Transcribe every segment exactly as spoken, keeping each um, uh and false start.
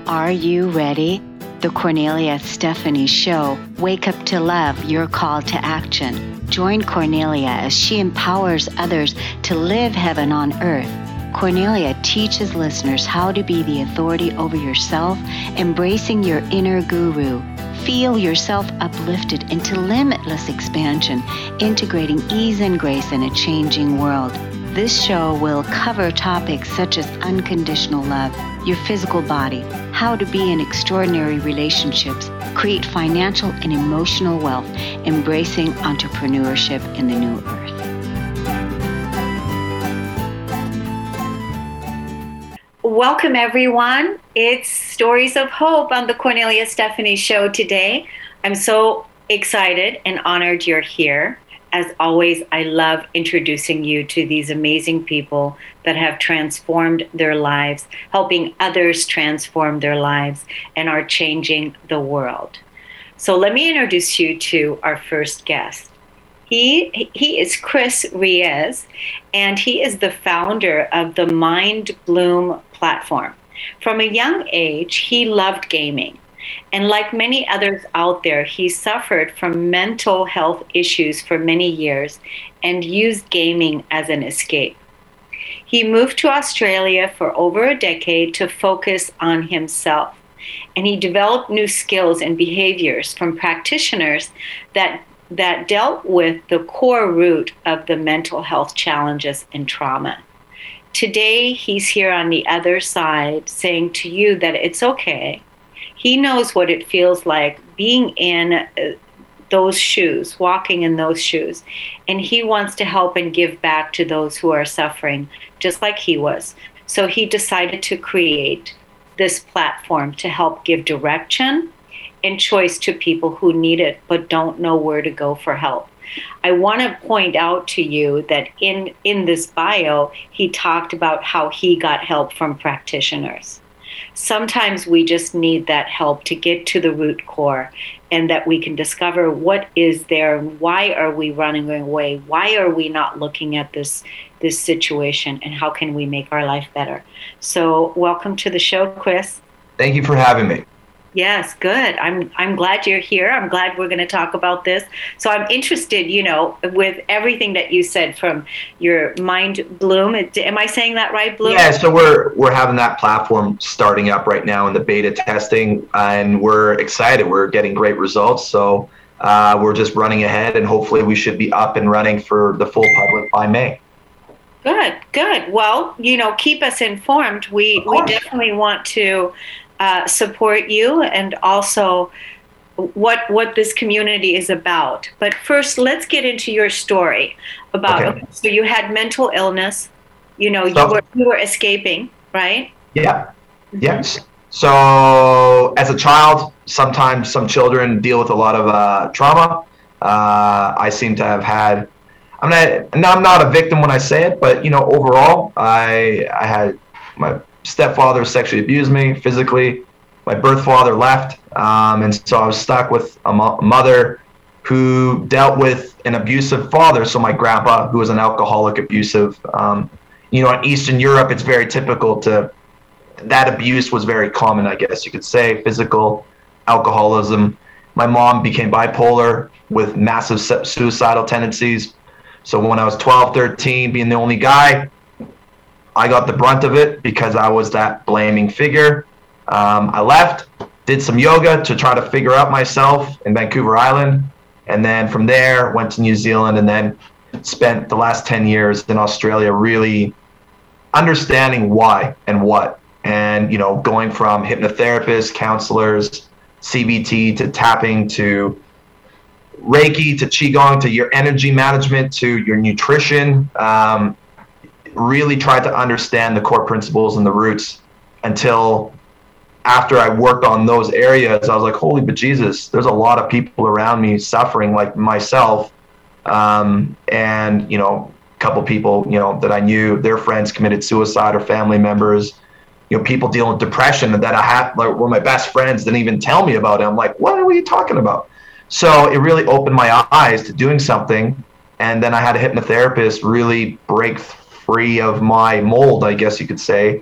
Are you ready? The Cornelia Stephanie Show. Wake up to love, your call to action. Join Cornelia as she empowers others to live heaven on earth. Cornelia teaches listeners how to be the authority over yourself, embracing your inner guru. Feel yourself uplifted into limitless expansion, integrating ease and grace in a changing world. This show will cover topics such as unconditional love, your physical body, how to be in extraordinary relationships, create financial and emotional wealth, embracing entrepreneurship in the new earth. Welcome, everyone. It's Stories of Hope on the Cornelia Stephanie Show today. I'm so excited and honored you're here. As always, I love introducing you to these amazing people that have transformed their lives, helping others transform their lives, and are changing the world. So let me introduce you to our first guest. He, he is Chris Reyes, and he is the founder of the Mind Bloom platform. From a young age, he loved gaming. And like many others out there, he suffered from mental health issues for many years and used gaming as an escape. He moved to Australia for over a decade to focus on himself. And he developed new skills and behaviors from practitioners that, that dealt with the core root of the mental health challenges and trauma. Today, he's here on the other side saying to you that it's okay. He knows what it feels like being in those shoes, walking in those shoes. And he wants to help and give back to those who are suffering, just like he was. So he decided to create this platform to help give direction and choice to people who need it but don't know where to go for help. I want to point out to you that in, in this bio, he talked about how he got help from practitioners. Sometimes we just need that help to get to the root core and that we can discover what is there and why are we running away? Why are we not looking at this this situation and how can we make our life better? So welcome to the show, Chris. Thank you for having me. Yes, good. I'm I'm glad you're here. I'm glad we're going to talk about this. So I'm interested, you know, with everything that you said from your Mind Bloom. Am I saying that right, Bloom? Yeah, so we're we're having that platform starting up right now in the beta testing, and we're excited. We're getting great results. So uh, we're just running ahead, and hopefully we should be up and running for the full public by May. Good, good. Well, you know, keep us informed. We we definitely want to Uh, support you and also what what this community is about. But first, let's get into your story about. Okay. So you had mental illness. You know, you So- were you were escaping, right? Yeah. Yes. So as a child, sometimes some children deal with a lot of uh, trauma. Uh, I seem to have had. I'm not. I'm not a victim when I say it, but you know, overall, I I had my stepfather sexually abused me physically. My birth father left, um, and so I was stuck with a mo- mother who dealt with an abusive father. So my grandpa, who was an alcoholic, abusive. Um, you know, in Eastern Europe, it's very typical to that abuse was very common, I guess you could say. Physical alcoholism. My mom became bipolar with massive suicidal tendencies. So when I was twelve, thirteen, being the only guy, I got the brunt of it because I was that blaming figure. Um, I left, did some yoga to try to figure out myself in Vancouver Island. And then from there, went to New Zealand and then spent the last ten years in Australia really understanding why and what. And, you know, going from hypnotherapists, counselors, C B T to tapping to Reiki to Qigong to your energy management to your nutrition. Um, really tried to understand the core principles and the roots until after I worked on those areas, I was like, holy bejesus, there's a lot of people around me suffering like myself. Um, and, you know, a couple people, you know, that I knew, their friends committed suicide or family members, you know, people dealing with depression that I had, like, were my best friends, didn't even tell me about it. I'm like, what are you talking about? So it really opened my eyes to doing something. And then I had a hypnotherapist really break free of my mold, I guess you could say,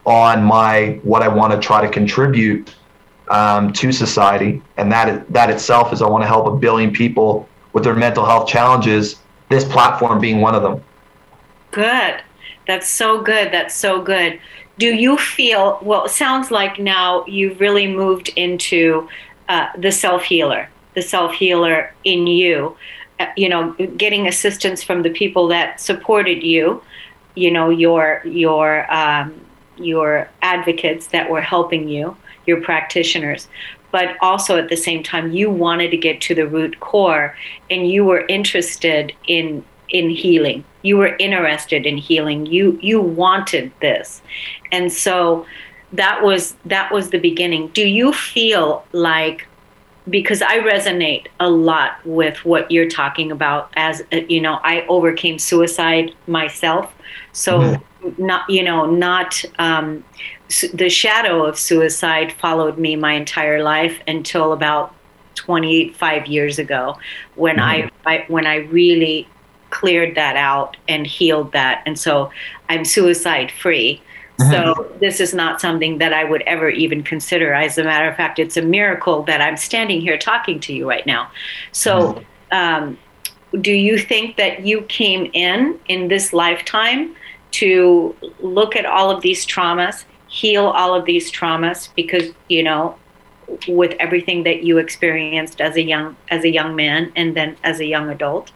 on my what I want to try to contribute um, to society, and that that itself is I want to help a billion people with their mental health challenges. This platform being one of them. Good. That's so good. That's so good. Do you feel, well, it sounds like now you've really moved into uh, the self-healer, the self-healer in you, uh, you know, getting assistance from the people that supported you, you know, your, your, um, your advocates that were helping you, your practitioners. But also at the same time, you wanted to get to the root core, and you were interested in in healing. You were interested in healing. You you wanted this. And so that was that was the beginning. Do you feel like, because I resonate a lot with what you're talking about, as you know, I overcame suicide myself. So mm-hmm. not, you know, not um, the shadow of suicide followed me my entire life until about twenty-five years ago, when mm-hmm. I, I when I really cleared that out and healed that. And so I'm suicide free. Mm-hmm. So this is not something that I would ever even consider. As a matter of fact, it's a miracle that I'm standing here talking to you right now. So um, do you think that you came in in this lifetime to look at all of these traumas, heal all of these traumas, because, you know, with everything that you experienced as a young as a young man and then as a young adult?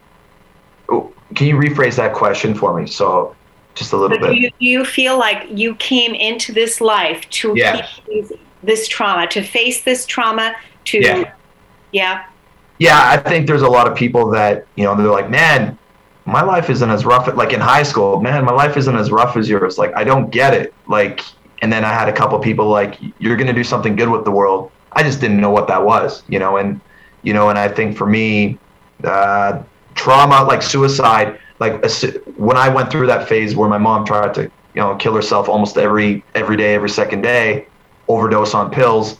Can you rephrase that question for me? So just a little so bit. Do you, do you feel like you came into this life to yeah. heal this trauma, to face this trauma, to, yeah. yeah? Yeah, I think there's a lot of people that, you know, they're like, man, my life isn't as rough, like in high school, man, my life isn't as rough as yours. Like, I don't get it. Like, and then I had a couple people like, you're going to do something good with the world. I just didn't know what that was, you know, and, you know, and I think for me, uh, trauma, like suicide, like when I went through that phase where my mom tried to, you know, kill herself almost every every day, every second day, overdose on pills,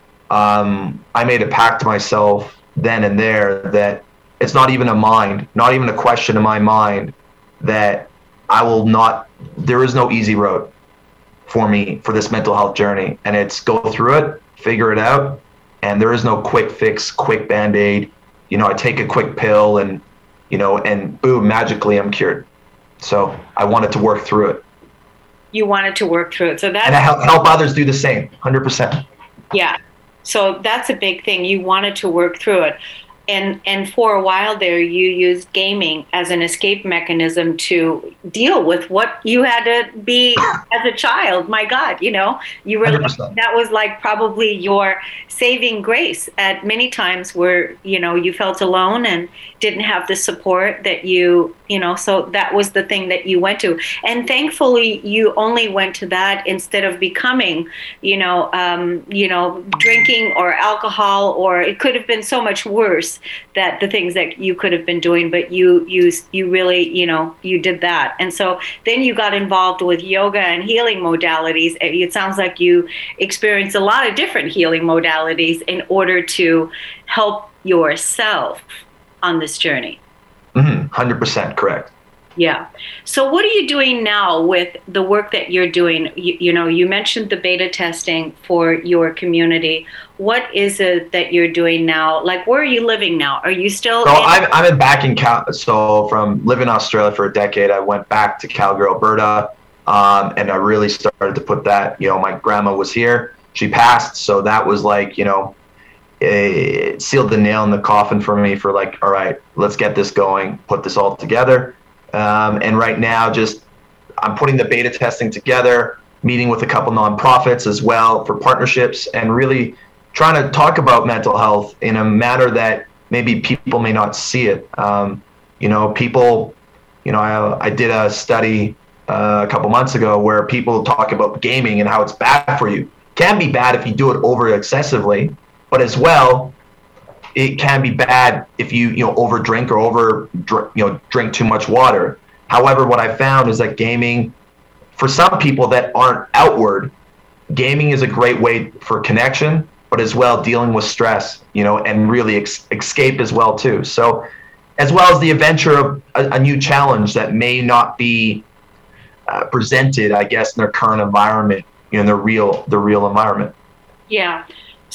um, I made a pact to myself then and there that it's not even a mind, not even a question in my mind, that I will not, there is no easy road for me for this mental health journey. And it's go through it, figure it out, and there is no quick fix, quick Band-Aid. You know, I take a quick pill and, you know, and boom, magically I'm cured. So I wanted to work through it. You wanted to work through it. So that's, and I help, help others do the same, one hundred percent. Yeah. So that's a big thing. You wanted to work through it. And and for a while there, you used gaming as an escape mechanism to deal with what you had to be as a child. My God, you know, you were like, that was like probably your saving grace at many times where, you know, you felt alone and didn't have the support that you, you know, so that was the thing that you went to. And thankfully, you only went to that instead of becoming, you know, um, you know, drinking or alcohol, or it could have been so much worse. That the things that you could have been doing, but you you you really, you know, you did that. And so then you got involved with yoga and healing modalities. It sounds like you experienced a lot of different healing modalities in order to help yourself on this journey. Mm-hmm. one hundred percent correct. Yeah. So what are you doing now with the work that you're doing? You, you know, you mentioned the beta testing for your community. What is it that you're doing now? Like, where are you living now? Are you still? So in- I'm I'm in back in Cal. So from living in Australia for a decade, I went back to Calgary, Alberta, um, and I really started to put that. You know, my grandma was here. She passed, so that was like, you know, it sealed the nail in the coffin for me. For like, all right, let's get this going. Put this all together. Um, and right now, just I'm putting the beta testing together, meeting with a couple nonprofits as well for partnerships, and really trying to talk about mental health in a manner that maybe people may not see it. Um, you know, people, you know, I, I did a study uh, a couple months ago where people talk about gaming and how it's bad for you. It can be bad if you do it over excessively, but as well, it can be bad if you, you know, over drink or over, you know, drink too much water. However, what I found is that gaming, for some people that aren't outward, gaming is a great way for connection, but as well dealing with stress, you know, and really ex- escape as well too. So, as well as the adventure of a, a new challenge that may not be uh, presented, I guess, in their current environment, you know, in their real, the real environment. Yeah.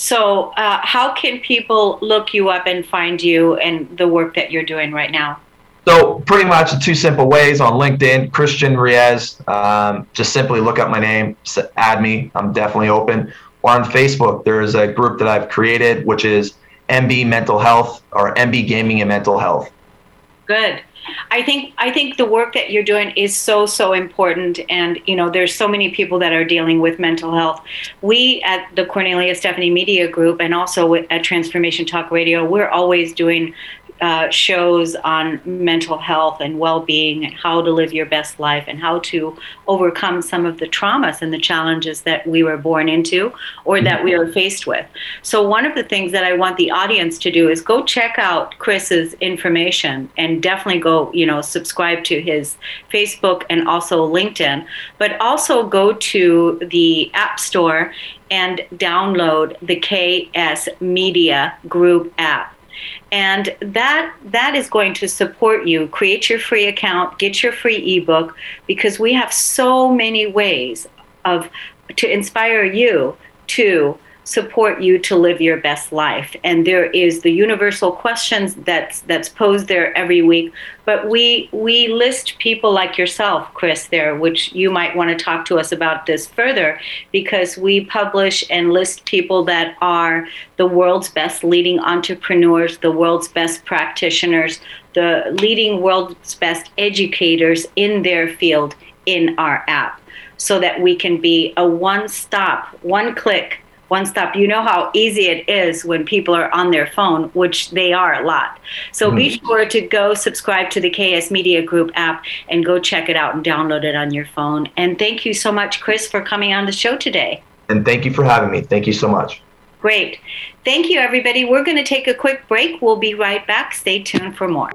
So uh, how can people look you up and find you and the work that you're doing right now? So pretty much two simple ways on LinkedIn, Christian Riez. Um, just simply look up my name, add me. I'm definitely open. Or on Facebook, there's a group that I've created, which is M B Mental Health, or M B Gaming and Mental Health. Good. I think I think the work that you're doing is so, so important. And, you know, there's so many people that are dealing with mental health. We at the Cornelia Stephanie Media Group, and also at Transformation Talk Radio, we're always doing Uh, shows on mental health and well-being and how to live your best life and how to overcome some of the traumas and the challenges that we were born into or that we are faced with. So one of the things that I want the audience to do is go check out Chris's information and definitely go, you know, subscribe to his Facebook and also LinkedIn, but also go to the App Store and download the K S Media Group app. And that that is going to support you. Create your free account, get your free ebook, because we have so many ways of to inspire you to support you to live your best life. And there is the universal questions that's that's posed there every week. But we we list people like yourself, Chris, there, which you might want to talk to us about this further, because we publish and list people that are the world's best leading entrepreneurs, the world's best practitioners, the leading world's best educators in their field in our app, so that we can be a one-stop, one-click One stop. You know how easy it is when people are on their phone, which they are a lot. So mm-hmm. be sure to go subscribe to the K S Media Group app and go check it out and download it on your phone. And thank you so much, Chris, for coming on the show today. And thank you for having me. Thank you so much. Great. Thank you, everybody. We're going to take a quick break. We'll be right back. Stay tuned for more.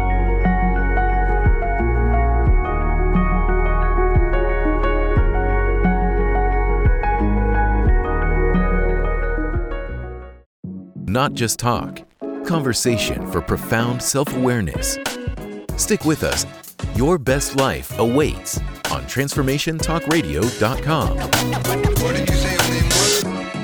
Not just talk, conversation for profound self-awareness. Stick with us. Your best life awaits on transformation talk radio dot com. What did you say your name was?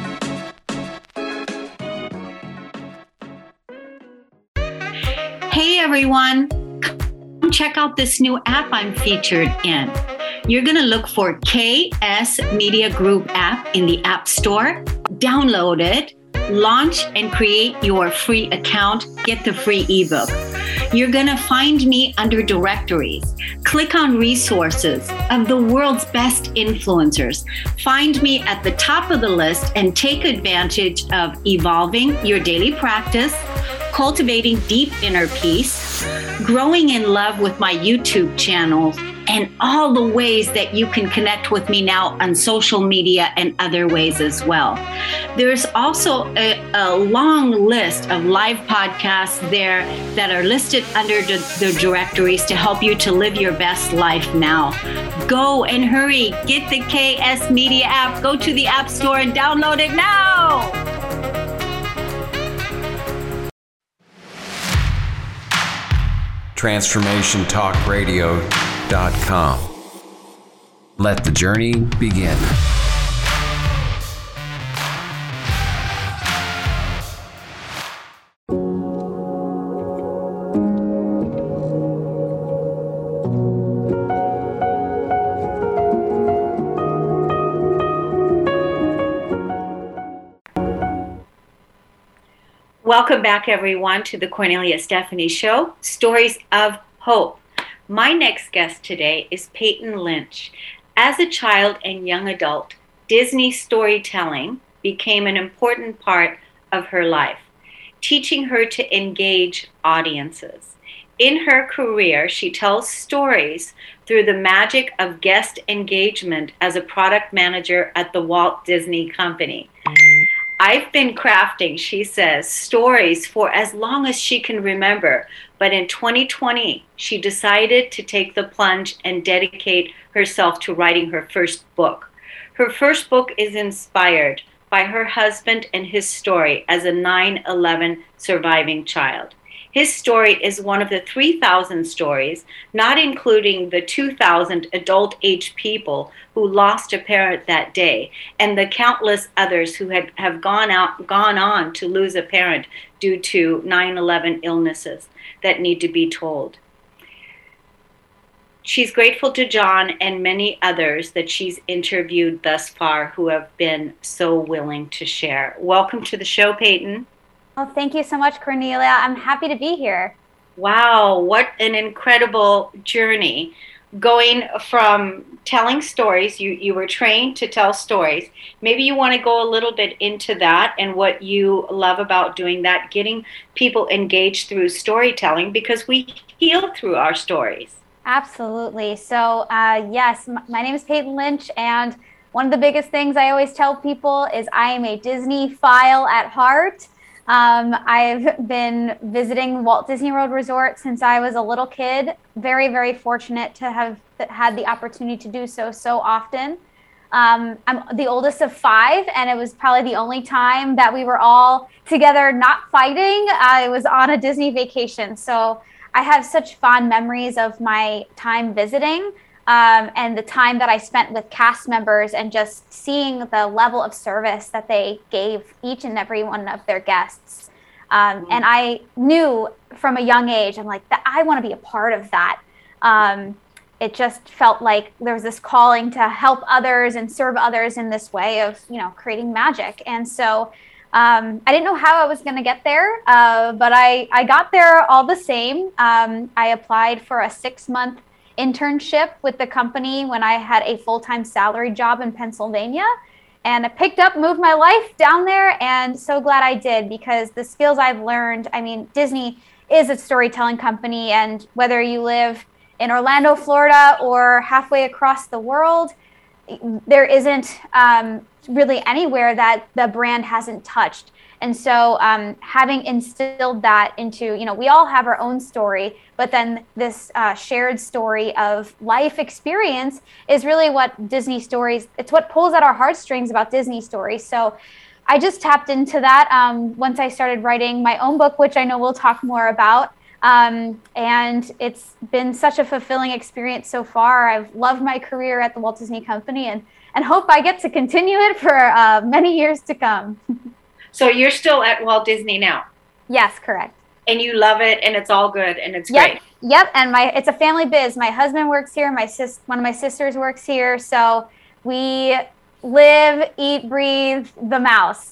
Hey everyone, come check out this new app I'm featured in. You're going to look for K S Media Group app in the App Store, download it, launch and create your free account, get the free ebook. You're going to find me under directories. Click on resources of the world's best influencers. Find me at the top of the list and take advantage of evolving your daily practice, cultivating deep inner peace, growing in love with my YouTube channel, and all the ways that you can connect with me now on social media and other ways as well. There's also a, a long list of live podcasts there that are listed under the, the directories to help you to live your best life now. Go and hurry, get the K S Media app, go to the App Store and download it now. transformation talk radio dot com. Let the journey begin. Welcome back, everyone, to the Cornelia Stephanie Show, Stories of Hope. My next guest today is Peyton Lynch. As a child and young adult, Disney storytelling became an important part of her life, teaching her to engage audiences. In her career, she tells stories through the magic of guest engagement as a product manager at the Walt Disney Company. I've been crafting, she says, stories for as long as she can remember. But in twenty twenty, she decided to take the plunge and dedicate herself to writing her first book. Her first book is inspired by her husband and his story as a nine eleven surviving child. His story is one of the three thousand stories, not including the two thousand adult-age people who lost a parent that day, and the countless others who had, have gone out, gone on to lose a parent due to nine eleven illnesses that need to be told. She's grateful to John and many others that she's interviewed thus far who have been so willing to share. Welcome to the show, Peyton. Well, thank you so much, Cornelia. I'm happy to be here. Wow, what an incredible journey. Going from telling stories, you, you were trained to tell stories. Maybe you want to go a little bit into that and what you love about doing that, getting people engaged through storytelling, because we heal through our stories. Absolutely. So, uh, yes, m- my name is Peyton Lynch, and one of the biggest things I always tell people is I am a Disney-phile at heart. Um, I've been visiting Walt Disney World Resort since I was a little kid. Very, very fortunate to have had the opportunity to do so so often. Um, I'm the oldest of five, and it was probably the only time that we were all together not fighting. Uh, it was on a Disney vacation. So I have such fond memories of my time visiting um, and the time that I spent with cast members and just seeing the level of service that they gave each and every one of their guests. Um, mm-hmm. And I knew from a young age, I'm like, that I want to be a part of that. Um, it just felt like there was this calling to help others and serve others in this way of, you know, creating magic. And so Um, I didn't know how I was going to get there, uh, but I, I got there all the same. Um, I applied for a six-month internship with the company when I had a full-time salary job in Pennsylvania. And I picked up, moved my life down there, and so glad I did, because the skills I've learned, I mean, Disney is a storytelling company, and whether you live in Orlando, Florida, or halfway across the world, there isn't um, really anywhere that the brand hasn't touched. And so um, having instilled that into, you know, we all have our own story, but then this uh, shared story of life experience is really what Disney stories, it's what pulls at our heartstrings about Disney stories. So I just tapped into that um, once I started writing my own book, which I know we'll talk more about. Um, and it's been such a fulfilling experience so far. I've loved my career at the Walt Disney Company and, and hope I get to continue it for uh, many years to come. So you're still at Walt Disney now? Yes, correct. And you love it, and it's all good, and it's yep. great. Yep, and my it's a family biz. My husband works here. My sis, one of my sisters works here. So we live, eat, breathe the mouse.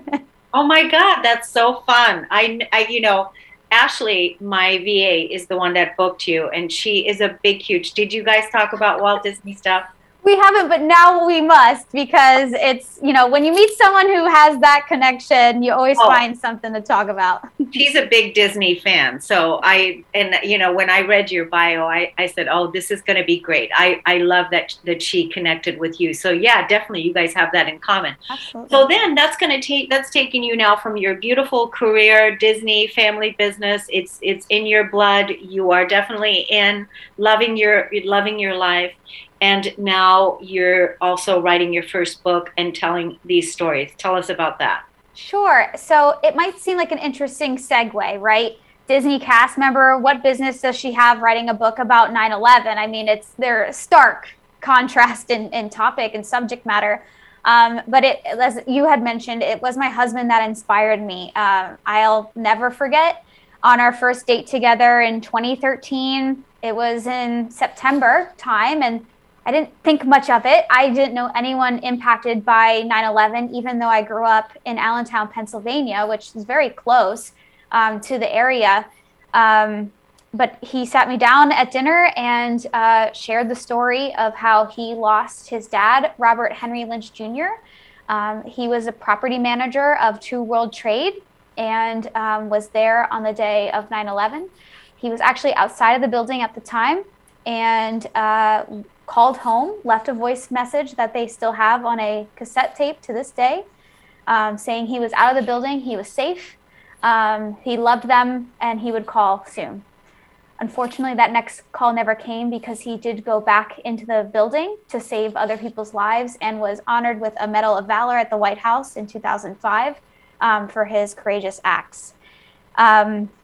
Oh my God, that's so fun. I, I you know, Ashley, my V A, is the one that booked you, and she is a big, huge. Did you guys talk about Walt Disney stuff? We haven't, but now we must, because it's, you know, when you meet someone who has that connection, you always oh. find something to talk about. She's a big Disney fan. So I, and you know, when I read your bio, I, I said, oh, this is going to be great. I, I love that, that she connected with you. So yeah, definitely you guys have that in common. Absolutely. So then that's going to take, that's taking you now from your beautiful career, Disney family business. It's, it's in your blood. You are definitely in loving your, loving your life. And now you're also writing your first book and telling these stories. Tell us about that. Sure. So it might seem like an interesting segue, right? Disney cast member, what business does she have writing a book about nine eleven? I mean, it's their stark contrast in, in topic and subject matter. Um, but it, as you had mentioned, it was my husband that inspired me. Uh, I'll never forget on our first date together in twenty thirteen. It was in September time, and I didn't think much of it. I didn't know anyone impacted by nine eleven, even though I grew up in Allentown, Pennsylvania, which is very close um, to the area. Um, but he sat me down at dinner and uh, shared the story of how he lost his dad, Robert Henry Lynch Junior Um, he was a property manager of True World Trade and um, was there on the day of nine eleven. He was actually outside of the building at the time and uh, called home, left a voice message that they still have on a cassette tape to this day, um, saying he was out of the building, he was safe, um, he loved them, and he would call soon. Unfortunately, that next call never came because he did go back into the building to save other people's lives and was honored with a Medal of Valor at the White House in two thousand five um, for his courageous acts. Um,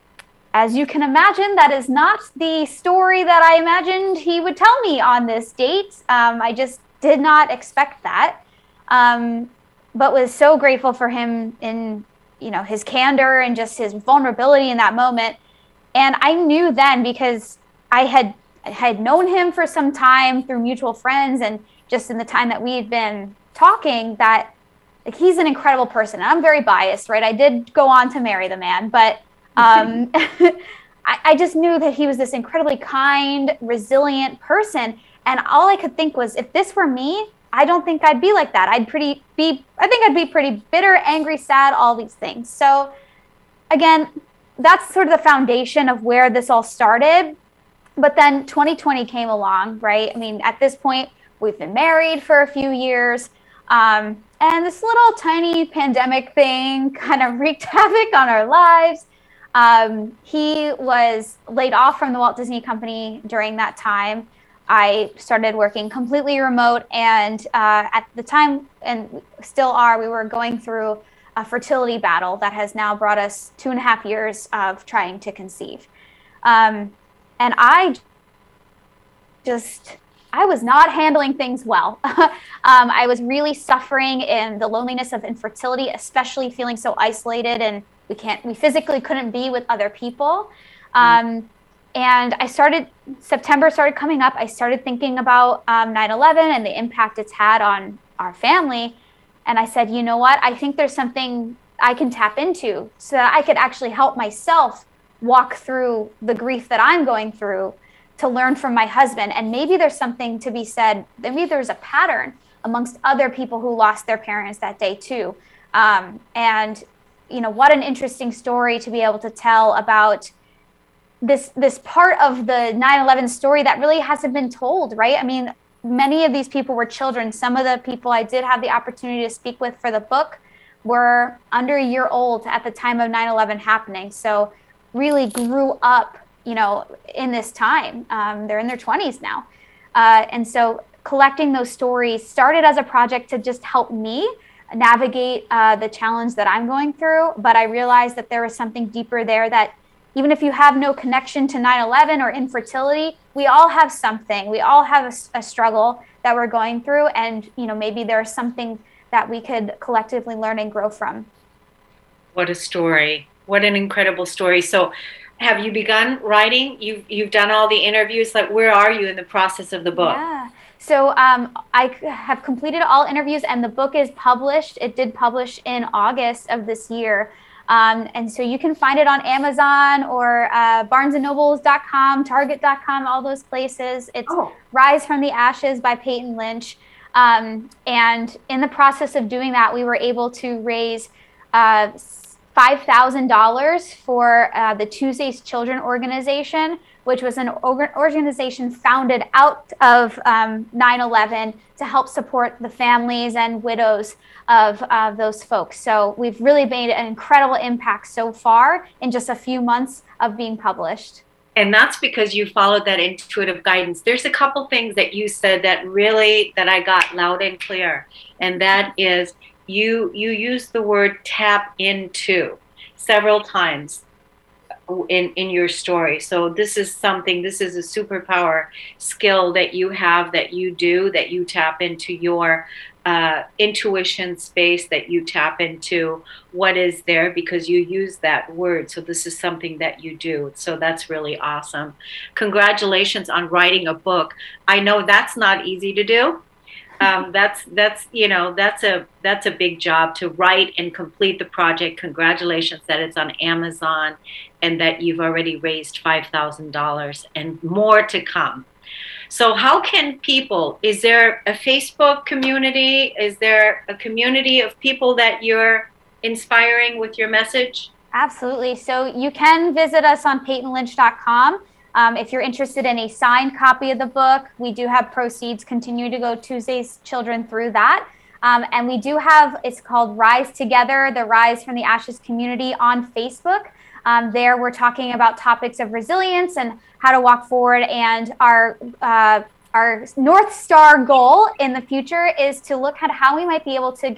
as you can imagine, that is not the story that I imagined he would tell me on this date. Um, I just did not expect that, um, but was so grateful for him in, you know, his candor and just his vulnerability in that moment. And I knew then, because I had I had known him for some time through mutual friends, and just in the time that we had been talking, that like, he's an incredible person. And I'm very biased, right? I did go on to marry the man, but um, I, I just knew that he was this incredibly kind, resilient person. And all I could think was, if this were me, I don't think I'd be like that. I'd pretty be, I think I'd be pretty bitter, angry, sad, all these things. So again, that's sort of the foundation of where this all started. But then twenty twenty came along, right? I mean, at this point, we've been married for a few years. Um, and this little tiny pandemic thing kind of wreaked havoc on our lives. Um, he was laid off from the Walt Disney Company during that time. I started working completely remote, and uh, at the time, and still are, we were going through a fertility battle that has now brought us two and a half years of trying to conceive. Um, and I just, I was not handling things well. um, I was really suffering in the loneliness of infertility, especially feeling so isolated, and we can't, we physically couldn't be with other people. Um, And I started, September started coming up. I started thinking about um, nine eleven and the impact it's had on our family. And I said, you know what? I think there's something I can tap into so that I could actually help myself walk through the grief that I'm going through, to learn from my husband. And maybe there's something to be said. Maybe there's a pattern amongst other people who lost their parents that day too. Um, and, you know, what an interesting story to be able to tell about this this part of the nine eleven story that really hasn't been told, right? I mean, many of these people were children. Some of the people I did have the opportunity to speak with for the book were under a year old at the time of nine eleven happening. So really grew up, you know, in this time. Um, they're in their twenties now. Uh, and so collecting those stories started as a project to just help me navigate uh, the challenge that I'm going through. But I realized that there was something deeper there, that even if you have no connection to nine eleven or infertility, we all have something. We all have a, a struggle that we're going through. And, you know, maybe there's something that we could collectively learn and grow from. What a story. What an incredible story. So have you begun writing? You've, you've done all the interviews. Like, where are you in the process of the book? Yeah. So um, I have completed all interviews, and the book is published. It did publish in August of this year. Um, and so you can find it on Amazon or uh, barnes and nobles dot com, target dot com, all those places. It's oh. Rise from the Ashes by Peyton Lynch. Um, and in the process of doing that, we were able to raise uh, five thousand dollars for uh, the Tuesdays Children Organization, which was an org- organization founded out of um, nine eleven to help support the families and widows of uh, those folks. So we've really made an incredible impact so far in just a few months of being published. And that's because you followed that intuitive guidance. There's a couple things that you said that really, that I got loud and clear. And that is, you you used the word tap into several times in, in your story. So this is something, this is a superpower skill that you have, that you do, that you tap into your uh, intuition space, that you tap into what is there because you use that word. So this is something that you do. So that's really awesome. Congratulations on writing a book. I know that's not easy to do. Um, that's that's you know that's a that's a big job to write and complete the project. Congratulations that it's on Amazon and that you've already raised five thousand dollars and more to come. So how can people, is there a Facebook community? Is there a community of people that you're inspiring with your message? Absolutely. So you can visit us on peyton lynch dot com. Um, if you're interested in a signed copy of the book, we do have proceeds continue to go Tuesdays Children through that. Um, and we do have, it's called Rise Together, the Rise from the Ashes community on Facebook. Um, there we're talking about topics of resilience and how to walk forward. And our uh, our North Star goal in the future is to look at how we might be able to get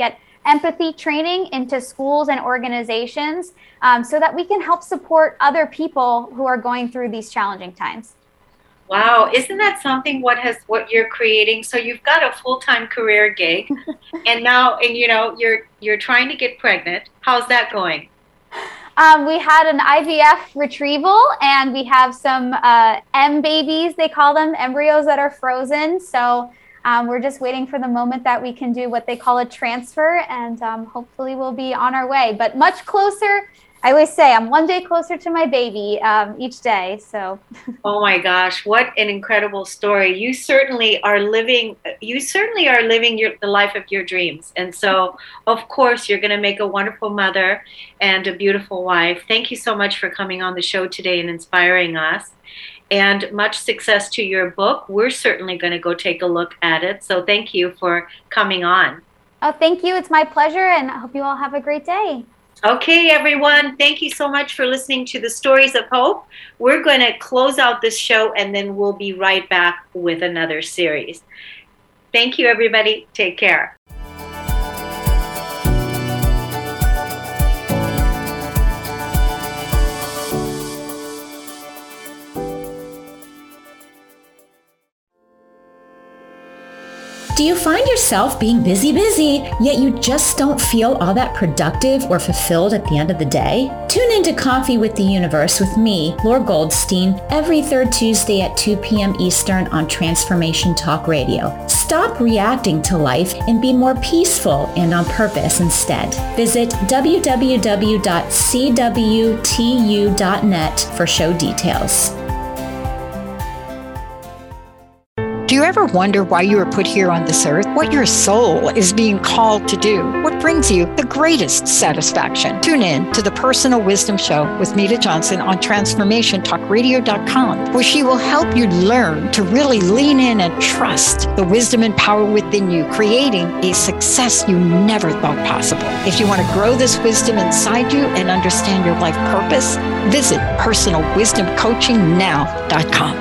empathy training into schools and organizations um, so that we can help support other people who are going through these challenging times. Wow, isn't that something what has what you're creating? So you've got a full-time career gig and now and you know you're you're trying to get pregnant. How's that going? Um, we had an I V F retrieval and we have some uh, M babies, they call them, embryos that are frozen. So um, we're just waiting for the moment that we can do what they call a transfer, and um, hopefully we'll be on our way, but much closer. I always say I'm one day closer to my baby um, each day. So, oh my gosh, what an incredible story! You certainly are living. You certainly are living your, the life of your dreams, and so of course you're going to make a wonderful mother and a beautiful wife. Thank you so much for coming on the show today and inspiring us. And much success to your book. We're certainly going to go take a look at it. So thank you for coming on. Oh, thank you. It's my pleasure, and I hope you all have a great day. Okay, everyone, thank you so much for listening to the Stories of Hope. We're going to close out this show and then we'll be right back with another series. Thank you, everybody. Take care. Do you find yourself being busy, busy, yet you just don't feel all that productive or fulfilled at the end of the day? Tune into Coffee with the Universe with me, Laura Goldstein, every third Tuesday at two p.m. Eastern on Transformation Talk Radio. Stop reacting to life and be more peaceful and on purpose instead. Visit w w w dot c w t u dot net for show details. Do you ever wonder why you were put here on this earth? What your soul is being called to do? What brings you the greatest satisfaction? Tune in to the Personal Wisdom Show with Mita Johnson on transformation talk radio dot com, where she will help you learn to really lean in and trust the wisdom and power within you, creating a success you never thought possible. If you want to grow this wisdom inside you and understand your life purpose, visit personal wisdom coaching now dot com.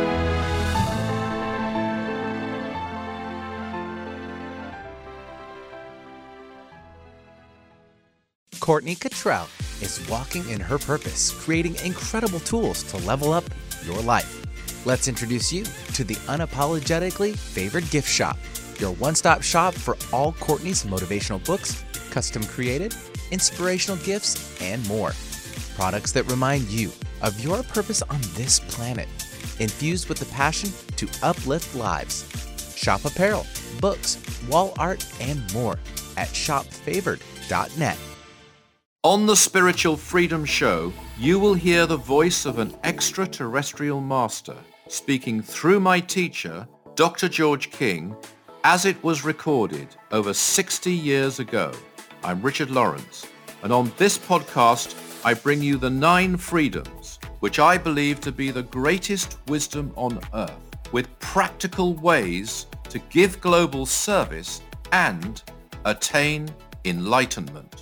Courtney Cottrell is walking in her purpose, creating incredible tools to level up your life. Let's introduce you to the Unapologetically Favored Gift Shop, your one-stop shop for all Courtney's motivational books, custom created, inspirational gifts, and more. Products that remind you of your purpose on this planet, infused with the passion to uplift lives. Shop apparel, books, wall art, and more at shop favored dot net. On the Spiritual Freedom Show, you will hear the voice of an extraterrestrial master speaking through my teacher, Doctor George King, as it was recorded over sixty years ago. I'm Richard Lawrence, and on this podcast, I bring you the nine freedoms, which I believe to be the greatest wisdom on earth, with practical ways to give global service and attain enlightenment.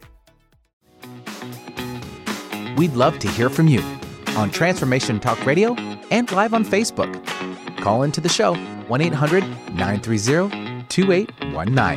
We'd love to hear from you on Transformation Talk Radio and live on Facebook. Call into the show one eight hundred nine three zero two eight one nine.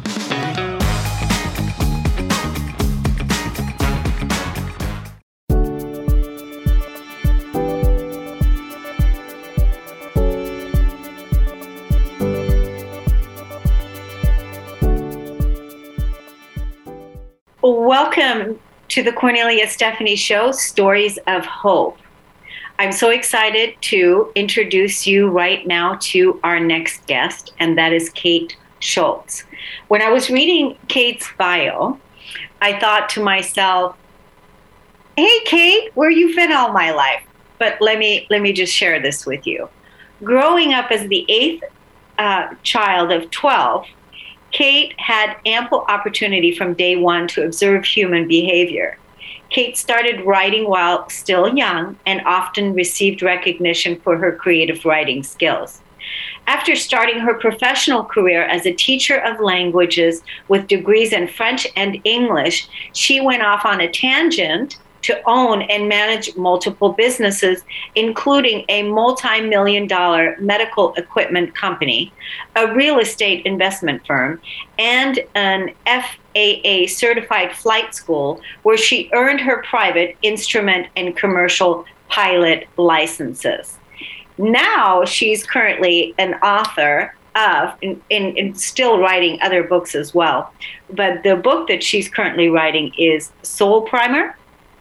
Welcome to the Cornelia Stephanie Show, Stories of Hope. I'm so excited to introduce you right now to our next guest, and that is Kate Schultz. When I was reading Kate's bio, I thought to myself, hey, Kate, where you been all my life? But let me let me just share this with you. Growing up as the eighth uh, child of twelve, Kate had ample opportunity from day one to observe human behavior. Kate started writing while still young and often received recognition for her creative writing skills. After starting her professional career as a teacher of languages with degrees in French and English, she went off on a tangent to own and manage multiple businesses, including a multi-million dollar medical equipment company, a real estate investment firm, and an F A A certified flight school where she earned her private, instrument, and commercial pilot licenses. Now she's currently an author of, and, and, and still writing other books as well. But the book that she's currently writing is Soul Primer.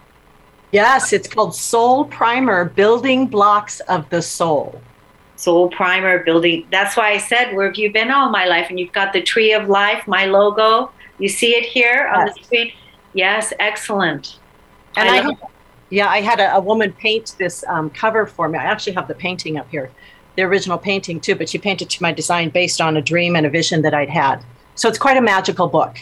Yes, it's called Soul Primer, Building Blocks of the Soul. Soul Primer, building. That's why I said, where have you been all my life? And you've got the Tree of Life, my logo. You see it here on Yes. the screen? Yes, excellent. And I I, love- yeah, I had a, a woman paint this um, cover for me. I actually have the painting up here, the original painting too, but she painted to my design based on a dream and a vision that I'd had. So it's quite a magical book.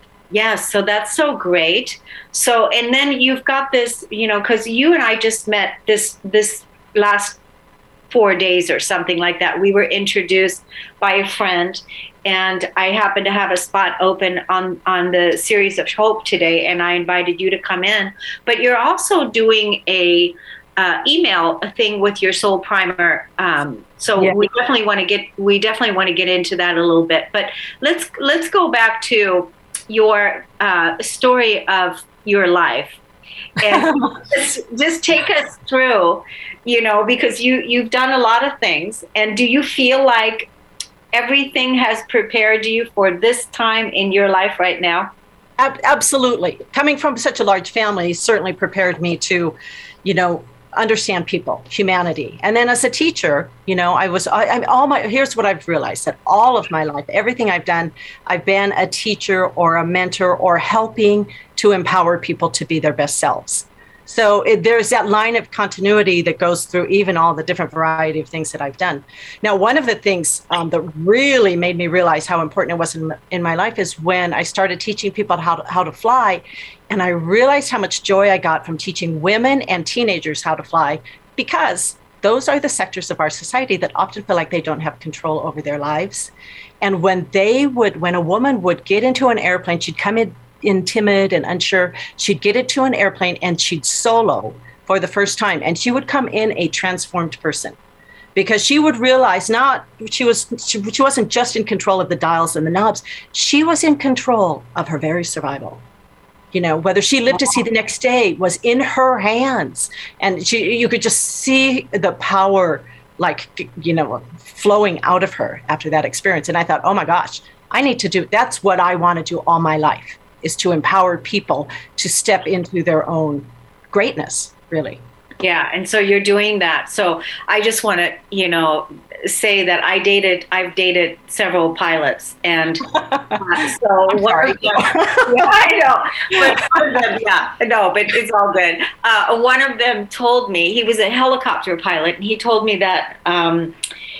Yes, so that's so great. So, and then you've got this, you know, because you and I just met this this last four days or something like that. We were introduced by a friend, and I happened to have a spot open on on the Series of Hope today, and I invited you to come in. But you're also doing a uh, email thing with your Soul Primer. Um, so Yeah. we definitely want to get we definitely want to get into that a little bit. But let's let's go back to your uh, story of your life, and just, just take us through, you know, because you you've done a lot of things. And do you feel like everything has prepared you for this time in your life right now? Ab- absolutely. Coming from such a large family certainly prepared me to, you know, understand people, humanity. And then as a teacher, you know, I was, I, I all my, here's what I've realized, that all of my life, everything I've done, I've been a teacher or a mentor or helping to empower people to be their best selves. So it, there's that line of continuity that goes through even all the different variety of things that I've done. Now, one of the things um, that really made me realize how important it was in, in my life is when I started teaching people how to, how to fly. And I realized how much joy I got from teaching women and teenagers how to fly, because those are the sectors of our society that often feel like they don't have control over their lives. And when they would, when a woman would get into an airplane, she'd come in in timid and unsure, she'd get into an airplane and she'd solo for the first time. And she would come in a transformed person, because she would realize not, she was, she, she wasn't just in control of the dials and the knobs, she was in control of her very survival. You know, whether she lived to see the next day was in her hands. And she, you could just see the power, like, you know, flowing out of her after that experience. And I thought, oh my gosh, I need to do, that's what I want to do all my life, is to empower people to step into their own greatness, really. Yeah, and so you're doing that. So I just want to, you know, say that I dated, I've dated several pilots, and uh, so one of them, yeah, I know, but one of them, yeah, no, but it's all good. Uh, one of them told me, he was a helicopter pilot, and he told me that um,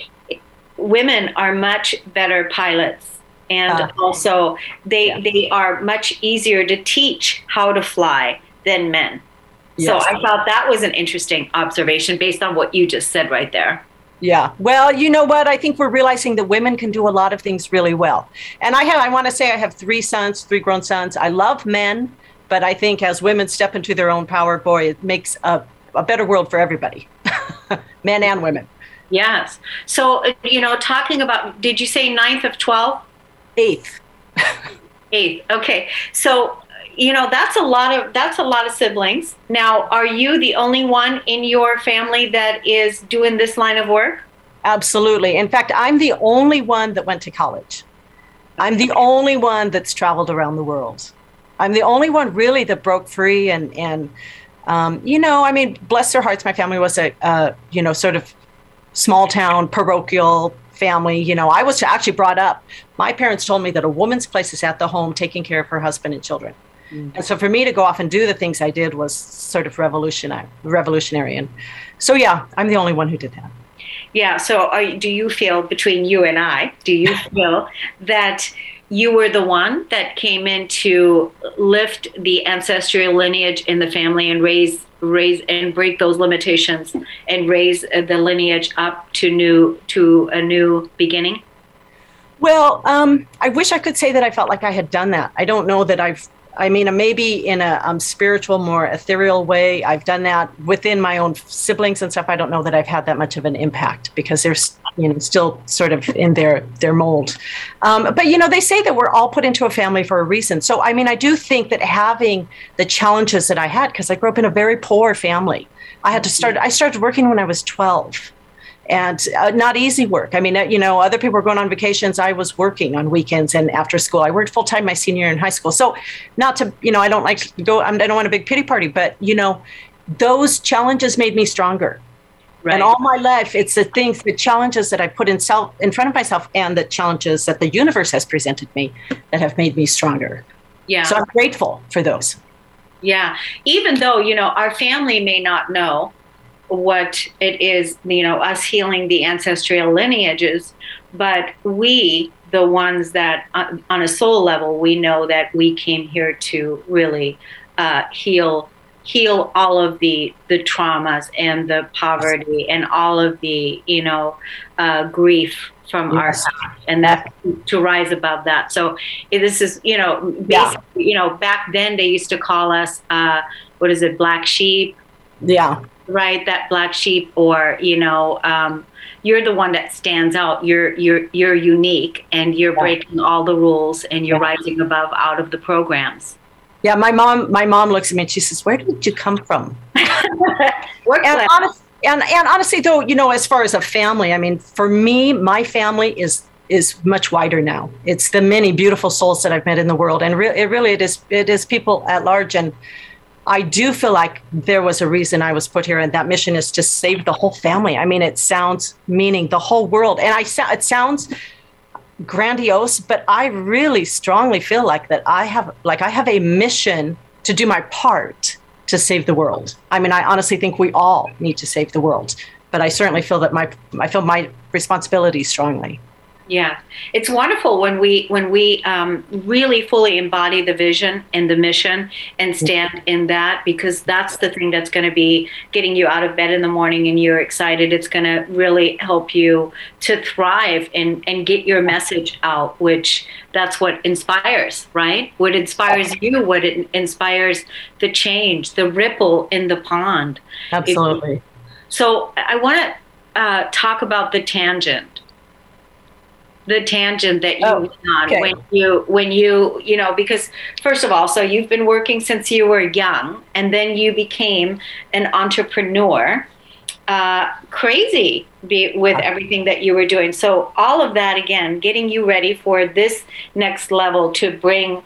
women are much better pilots. And uh, also, they yeah. they are much easier to teach how to fly than men. Yes. So I thought that was an interesting observation based on what you just said right there. Yeah. Well, you know what? I think we're realizing that women can do a lot of things really well. And I have, I want to say I have three sons, three grown sons. I love men, but I think as women step into their own power, boy, it makes a, a better world for everybody, men and women. Yes. So, you know, talking about, did you say ninth of twelve? Eighth. Eighth. Okay. So, you know, that's a lot of that's a lot of siblings. Now, are you the only one in your family that is doing this line of work? Absolutely. In fact, I'm the only one that went to college. I'm the only one that's traveled around the world. I'm the only one really that broke free and and um, you know, I mean, bless their hearts, my family was a uh, you know, sort of small town parochial family. You know, I was actually brought up. My parents told me that a woman's place is at the home, taking care of her husband and children. Mm-hmm. And so for me to go off and do the things I did was sort of revolutionary. Revolutionary. And so, yeah, I'm the only one who did that. Yeah. So are, do you feel, between you and I, do you feel that you were the one that came in to lift the ancestral lineage in the family and raise raise and break those limitations and raise the lineage up to new to a new beginning? Well, um, I wish I could say that I felt like I had done that. I don't know that I've I mean, maybe in a um, spiritual, more ethereal way. I've done that within my own siblings and stuff. I don't know that I've had that much of an impact because they're, you know, still sort of in their their mold. Um, but you know, they say that we're all put into a family for a reason. So I mean, I do think that having the challenges that I had, because I grew up in a very poor family, I had to start. I started working when I was twelve. And uh, not easy work. I mean, uh, you know, other people were going on vacations. I was working on weekends and after school. I worked full time my senior year in high school. So not to, you know, I don't like to go, I don't want a big pity party, but, you know, those challenges made me stronger. Right. And all my life, it's the things, the challenges that I put in self in front of myself and the challenges that the universe has presented me that have made me stronger. Yeah. So I'm grateful for those. Yeah. Even though, you know, our family may not know what it is, you know, us healing the ancestral lineages, but we, the ones that uh, on a soul level, we know that we came here to really uh, heal heal all of the the traumas and the poverty and all of the, you know, uh, grief from yes. our past, and that to rise above that. So this is, you know, basically, yeah. you know, back then they used to call us, uh, what is it, black sheep? Yeah. Right, that black sheep, or, you know, um, you're the one that stands out. You're you're you're unique, and you're yeah. breaking all the rules, and you're yeah. rising above out of the programs. Yeah, my mom my mom looks at me and she says, "Where did you come from?" and, honest, and and honestly, though, you know, as far as a family, I mean, for me, my family is is much wider now. It's the many beautiful souls that I've met in the world, and re- it really it is it is people at large. And I do feel like there was a reason I was put here, and that mission is to save the whole family. I mean, it sounds meaning the whole world, and I it sounds grandiose, but I really strongly feel like that I have like I have a mission to do my part to save the world. I mean, I honestly think we all need to save the world, but I certainly feel that my I feel my responsibility strongly. Yeah, it's wonderful when we when we um, really fully embody the vision and the mission and stand in that, because that's the thing that's going to be getting you out of bed in the morning and you're excited. It's going to really help you to thrive and, and get your message out, which that's what inspires, right? What inspires you, what it inspires the change, the ripple in the pond. Absolutely. It, so I want to uh, talk about the tangent. The tangent that you oh, went on okay. when you when you you know, because first of all, so you've been working since you were young, and then you became an entrepreneur. Uh, crazy be, with everything that you were doing. So all of that, again, getting you ready for this next level to bring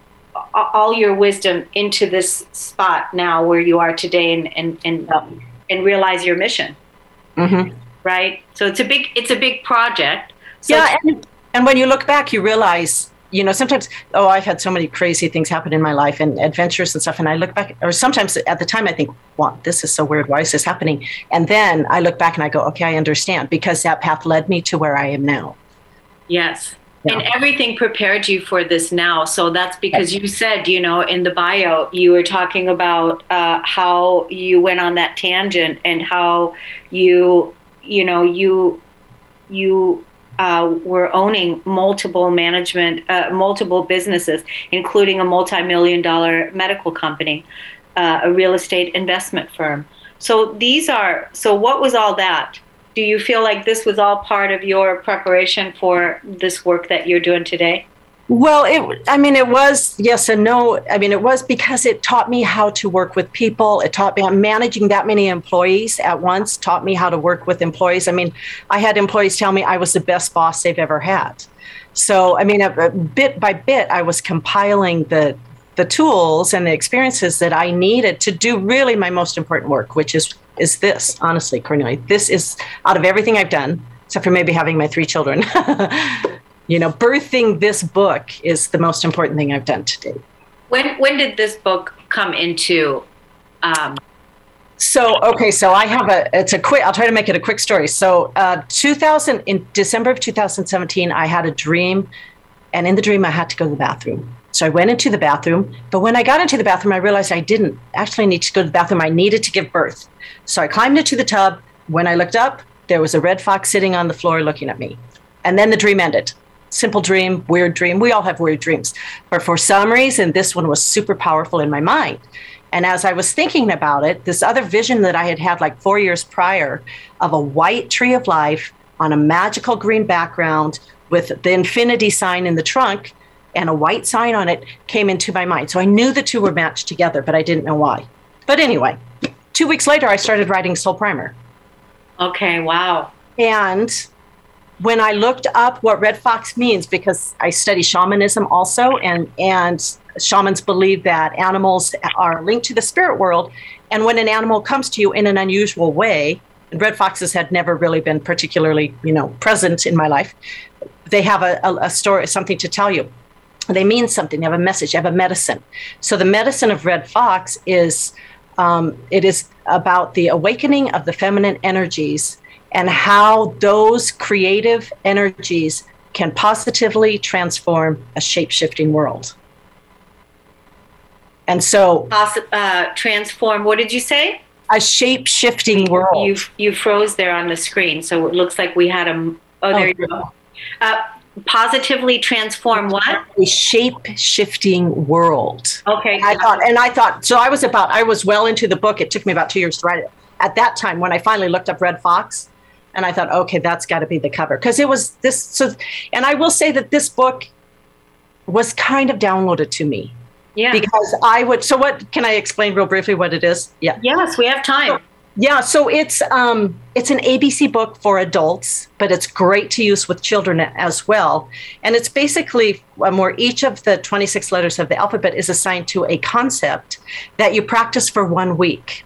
all your wisdom into this spot now where you are today, and and and, um, and realize your mission. Mm-hmm. Right. So it's a big it's a big project. So yeah, and, and when you look back, you realize, you know, sometimes, oh, I've had so many crazy things happen in my life and adventures and stuff. And I look back, or sometimes at the time I think, wow, this is so weird. Why is this happening? And then I look back and I go, okay, I understand, because that path led me to where I am now. Yes. Yeah. And everything prepared you for this now. So that's because you said, you know, in the bio, you were talking about uh, how you went on that tangent and how you, you know, you, you, Uh, were owning multiple management, uh, multiple businesses, including a multi-million dollar medical company, uh, a real estate investment firm. So these are, so what was all that? Do you feel like this was all part of your preparation for this work that you're doing today? Well, it, I mean, it was yes and no. I mean, it was because it taught me how to work with people. It taught me managing that many employees at once, taught me how to work with employees. I mean, I had employees tell me I was the best boss they've ever had. So, I mean, a, a bit by bit, I was compiling the the tools and the experiences that I needed to do really my most important work, which is is this, honestly, Cornelia. This is, out of everything I've done, except for maybe having my three children, you know, birthing this book is the most important thing I've done to date. When when did this book come into? Um... So, okay, so I have a, it's a quick, I'll try to make it a quick story. So uh, two thousand, in December of two thousand seventeen, I had a dream, and in the dream I had to go to the bathroom. So I went into the bathroom, but when I got into the bathroom, I realized I didn't actually need to go to the bathroom. I needed to give birth. So I climbed into the tub. When I looked up, there was a red fox sitting on the floor looking at me. And then the dream ended. simple dream, weird dream. We all have weird dreams. But for some reason, this one was super powerful in my mind. And as I was thinking about it, this other vision that I had had like four years prior of a white tree of life on a magical green background with the infinity sign in the trunk and a white sign on it came into my mind. So I knew the two were matched together, but I didn't know why. But anyway, two weeks later, I started writing Soul Primer. Okay, wow. And when I looked up what red fox means, because I study shamanism also, and, and shamans believe that animals are linked to the spirit world. And when an animal comes to you in an unusual way, and red foxes had never really been particularly, you know, present in my life, they have a, a, a story, something to tell you. They mean something. They have a message. They have a medicine. So the medicine of red fox is, um, it is about the awakening of the feminine energies and how those creative energies can positively transform a shape-shifting world. And so, Possi- uh, transform. What did you say? A shape-shifting world. You you froze there on the screen, so it looks like we had a. Oh, there oh, you go. Uh, positively transform what? A shape-shifting world. Okay. And I thought, and I thought, so I was about, I was well into the book. It took me about two years to write it. At that time, when I finally looked up red fox, and I thought, okay, that's got to be the cover, because it was this. So, and I will say that this book was kind of downloaded to me. Yeah. Because I would, so what, can I explain real briefly what it is? Yeah. Yes, we have time. So, yeah, so it's um it's an A B C book for adults, but it's great to use with children as well. And it's basically um, where each of the twenty-six letters of the alphabet is assigned to a concept that you practice for one week.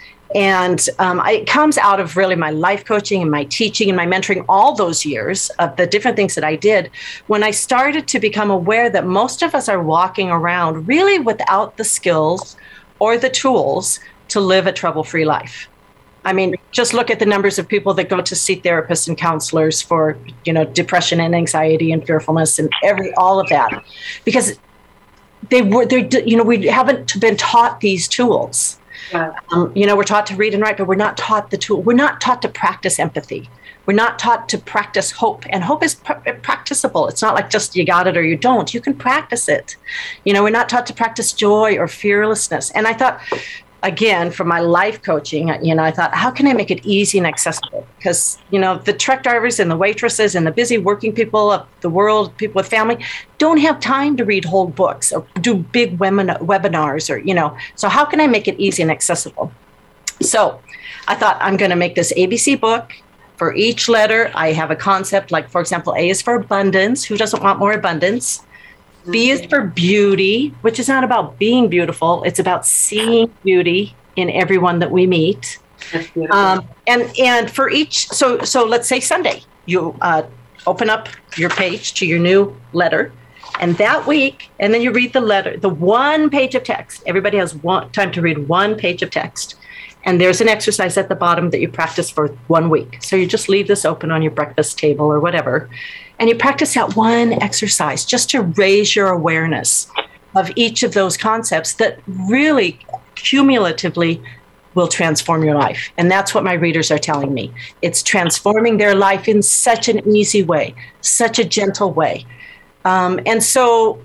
And um, it comes out of really my life coaching and my teaching and my mentoring, all those years of the different things that I did, when I started to become aware that most of us are walking around really without the skills or the tools to live a trouble-free life. I mean, just look at the numbers of people that go to see therapists and counselors for, you know, depression and anxiety and fearfulness and every all of that, because they were, they, you know, we haven't been taught these tools. Right. Um, you know, we're taught to read and write, but we're not taught the tool. We're not taught to practice empathy. We're not taught to practice hope, and hope is pr- practicable. It's not like just you got it or you don't. You can practice it. You know, we're not taught to practice joy or fearlessness. And I thought, again, from my life coaching, you know, I thought, how can I make it easy and accessible? Because, you know, the truck drivers and the waitresses and the busy working people of the world, people with family, don't have time to read whole books or do big webinar- webinars or, you know, so how can I make it easy and accessible? So I thought, I'm going to make this A B C book. For each letter, I have a concept, like, for example, A is for abundance. Who doesn't want more abundance? B is for beauty, which is not about being beautiful. It's about seeing beauty in everyone that we meet. Um, and and for each, so so let's say Sunday, you uh, open up your page to your new letter, and that week, and then you read the letter, the one page of text. Everybody has one time to read one page of text. And there's an exercise at the bottom that you practice for one week. So you just leave this open on your breakfast table or whatever. And you practice that one exercise just to raise your awareness of each of those concepts that really cumulatively will transform your life. And that's what my readers are telling me. It's transforming their life in such an easy way, such a gentle way. Um, and so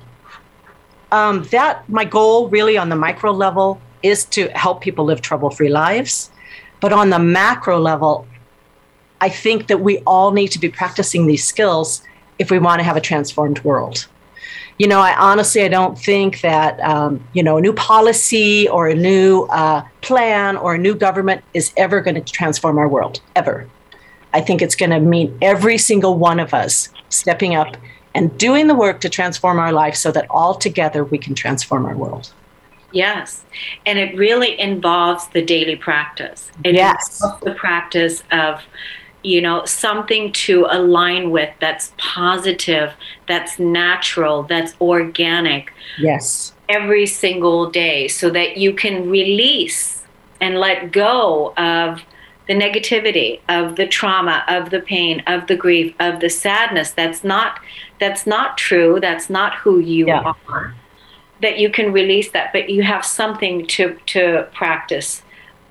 um, that, my goal really on the micro level is to help people live trouble-free lives. But on the macro level, I think that we all need to be practicing these skills if we want to have a transformed world. You know, I honestly, I don't think that, um, you know, a new policy or a new uh, plan or a new government is ever going to transform our world, ever. I think it's going to mean every single one of us stepping up and doing the work to transform our life so that all together we can transform our world. Yes. And it really involves the daily practice. It yes. involves the practice of, you know, something to align with that's positive, that's natural, that's organic. Yes. Every single day, so that you can release and let go of the negativity, of the trauma, of the pain, of the grief, of the sadness. That's not that's not true. That's not who you yeah. are. That you can release that, but you have something to to practice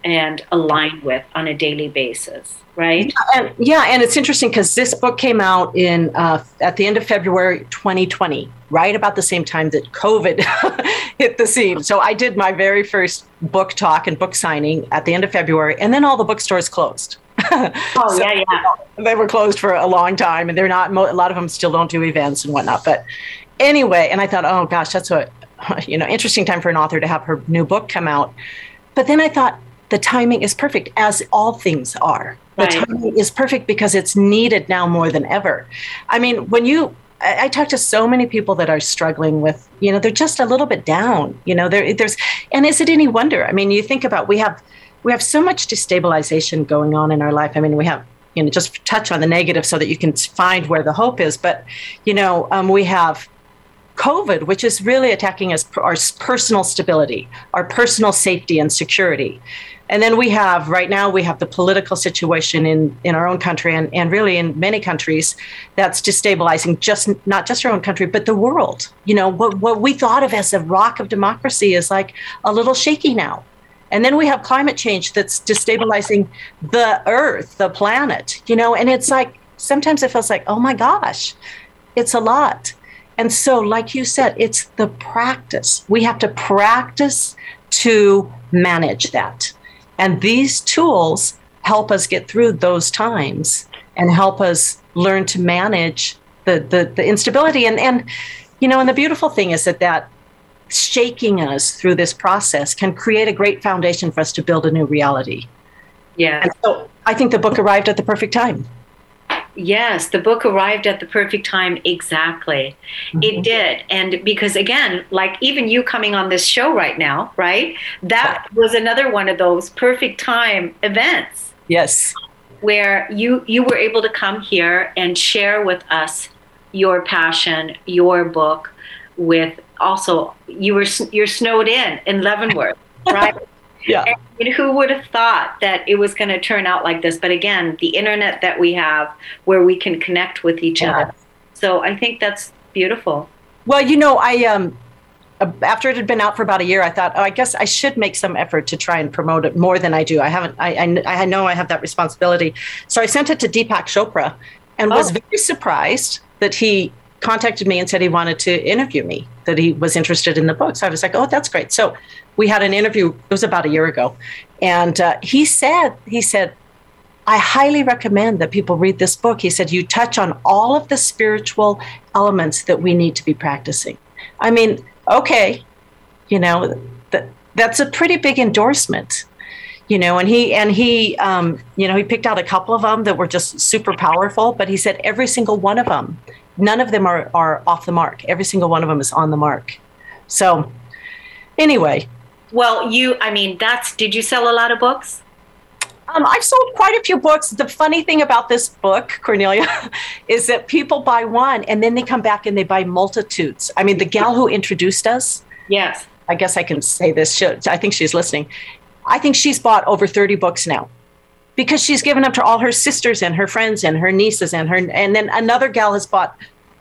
and align with on a daily basis, right? Yeah, and, yeah, and it's interesting because this book came out in uh, at the end of February twenty twenty, right about the same time that COVID hit the scene. So I did my very first book talk and book signing at the end of February, and then all the bookstores closed. Oh, so, yeah, yeah. They were closed for a long time, and they're not, a lot of them still don't do events and whatnot. But anyway, and I thought, oh gosh, that's a, you know, interesting time for an author to have her new book come out. But then I thought the timing is perfect, as all things are. The right. timing is perfect because it's needed now more than ever. I mean, when you, I, I talk to so many people that are struggling with, you know, they're just a little bit down, you know, there, there's, and is it any wonder? I mean, you think about, we have, we have so much destabilization going on in our life. I mean, we have, you know, just touch on the negative so that you can find where the hope is. But, you know, um, we have COVID, which is really attacking us, our personal stability, our personal safety and security. And then we have, right now, we have the political situation in, in our own country and, and really in many countries that's destabilizing just not just our own country, but the world. You know, what, what we thought of as a rock of democracy is like a little shaky now. And then we have climate change that's destabilizing the earth, the planet, you know, and it's like, sometimes it feels like, oh my gosh, it's a lot. And so, like you said, it's the practice. We have to practice to manage that. And these tools help us get through those times and help us learn to manage the, the, the instability. And, and, you know, and the beautiful thing is that that shaking us through this process can create a great foundation for us to build a new reality. Yeah. And so I think the book arrived at the perfect time. Yes, the book arrived at the perfect time. Exactly. Mm-hmm. It did. And because, again, like even you coming on this show right now, right? That was another one of those perfect time events. Yes. Where you, you were able to come here and share with us your passion, your book, with also, you were, you're snowed in in Leavenworth, right? Yeah. And who would have thought that it was going to turn out like this? But again, the internet that we have where we can connect with each yeah. other. So I think that's beautiful. Well, you know, I um, after it had been out for about a year, I thought, oh, I guess I should make some effort to try and promote it more than I do. I haven't, I, I, I know I have that responsibility. So I sent it to Deepak Chopra and oh. was very surprised that he contacted me and said he wanted to interview me, that he was interested in the book. So I was like, oh, that's great. So we had an interview, it was about a year ago. And uh, he said, he said, I highly recommend that people read this book. He said, you touch on all of the spiritual elements that we need to be practicing. I mean, okay, you know, that that's a pretty big endorsement, you know, and he, and he, um, you know, he picked out a couple of them that were just super powerful, but he said every single one of them, none of them are, are off the mark. Every single one of them is on the mark. So anyway. Well, you, I mean, that's, did you sell a lot of books? Um, I've sold quite a few books. The funny thing about this book, Cornelia, is that people buy one and then they come back and they buy multitudes. I mean, the gal who introduced us. Yes. I guess I can say this. She, I think she's listening. I think she's bought over thirty books now because she's given them to all her sisters and her friends and her nieces and her, and then another gal has bought,